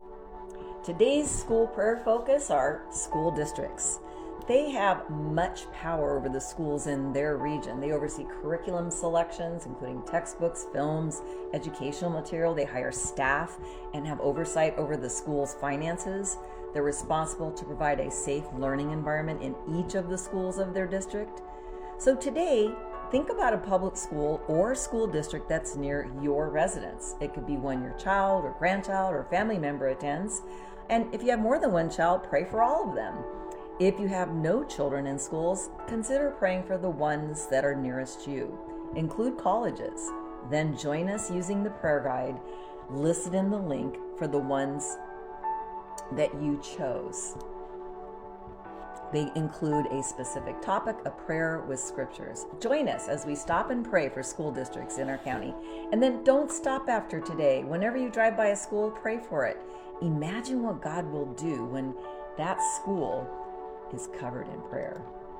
Today's school prayer focus are school districts. They have much power over the schools in their region. They oversee curriculum selections, including textbooks, films, educational material. They hire staff and have oversight over the school's finances. They're responsible to provide a safe learning environment in each of the schools of their district. So today, think about a public school or school district that's near your residence. It could be one your child or grandchild or family member attends. And if you have more than one child, pray for all of them. If you have no children in schools, consider praying for the ones that are nearest you. Include colleges. Then join us using the prayer guide listed in the link for the ones that you chose. They include a specific topic, a prayer with scriptures. Join us as we stop and pray for school districts in our county. And then don't stop after today. Whenever you drive by a school, pray for it. Imagine what God will do when that school is covered in prayer.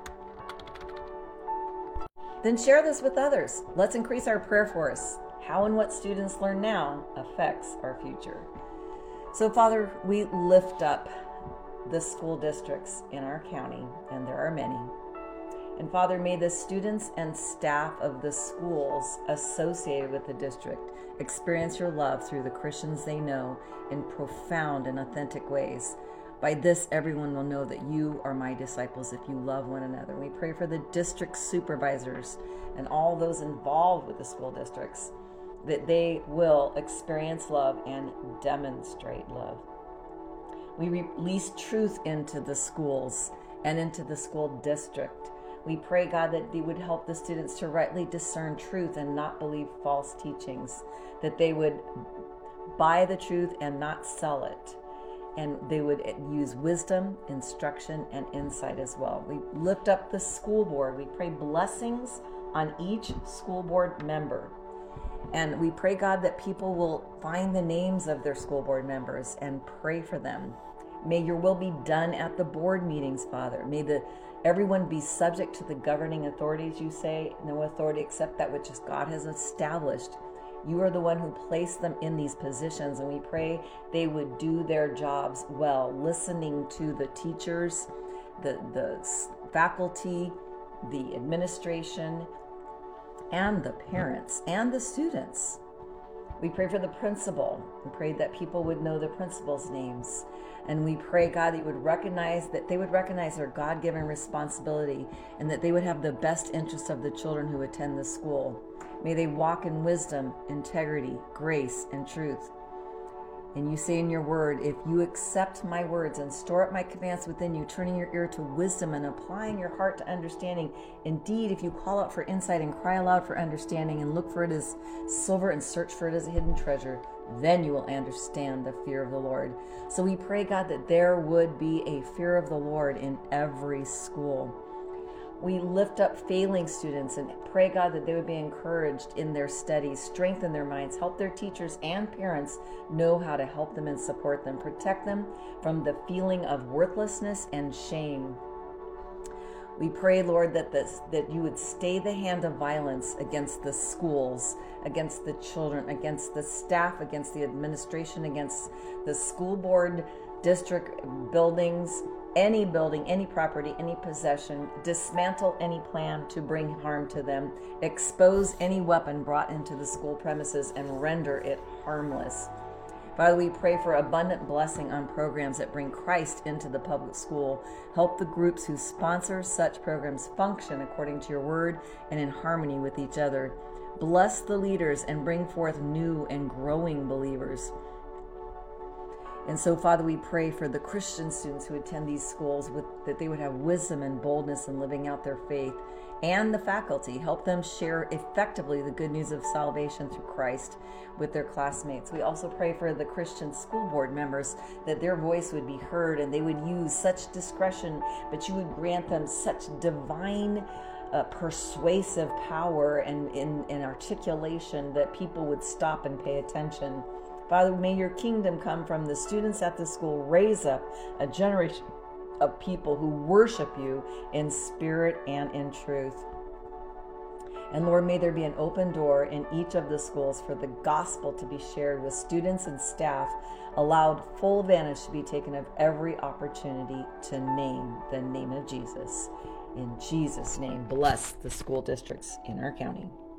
Then share this with others. Let's increase our prayer force. How and what students learn now affects our future. So, Father, we lift up the school districts in our county, and there are many. And Father, may the students and staff of the schools associated with the district experience your love through the Christians they know in profound and authentic ways. By this, everyone will know that you are my disciples if you love one another. We pray for the district supervisors and all those involved with the school districts, that they will experience love and demonstrate love. We release truth into the schools and into the school district. We pray, God, that they would help the students to rightly discern truth and not believe false teachings, that they would buy the truth and not sell it, and they would use wisdom, instruction, and insight as well. We lift up the school board. We pray blessings on each school board member. And we pray, God, that people will find the names of their school board members and pray for them. May your will be done at the board meetings, Father. May everyone be subject to the governing authorities, you say. No authority except that which God has established. You are the one who placed them in these positions, and we pray they would do their jobs well, listening to the teachers, the faculty, the administration, and the parents and the students. We pray for the principal. We pray that people would know the principal's names. And we pray, God, that they would recognize their God-given responsibility, and that they would have the best interest of the children who attend the school. May they walk in wisdom, integrity, grace, and truth. And you say in your word, if you accept my words and store up my commands within you, turning your ear to wisdom and applying your heart to understanding, indeed, if you call out for insight and cry aloud for understanding and look for it as silver and search for it as a hidden treasure, then you will understand the fear of the Lord. So we pray, God, that there would be a fear of the Lord in every school. We lift up failing students and pray, God, that they would be encouraged in their studies, strengthen their minds, help their teachers and parents know how to help them and support them, protect them from the feeling of worthlessness and shame. We pray, Lord, that you would stay the hand of violence against the schools, against the children, against the staff, against the administration, against the school board, district buildings, any building, any property, any possession. Dismantle any plan to bring harm to them. Expose any weapon brought into the school premises and render it harmless. Father, we pray for abundant blessing on programs that bring Christ into the public school. Help the groups who sponsor such programs function according to your word and in harmony with each other. Bless the leaders and bring forth new and growing believers. And so, Father, we pray for the Christian students who attend these schools that they would have wisdom and boldness in living out their faith, and the faculty. Help them share effectively the good news of salvation through Christ with their classmates. We also pray for the Christian school board members, that their voice would be heard and they would use such discretion, but you would grant them such divine persuasive power and in articulation that people would stop and pay attention. Father, may your kingdom come from the students at the school. Raise up a generation of people who worship you in spirit and in truth. And Lord, may there be an open door in each of the schools for the gospel to be shared with students and staff, allowed full advantage to be taken of every opportunity to name the name of Jesus. In Jesus' name, bless the school districts in our county.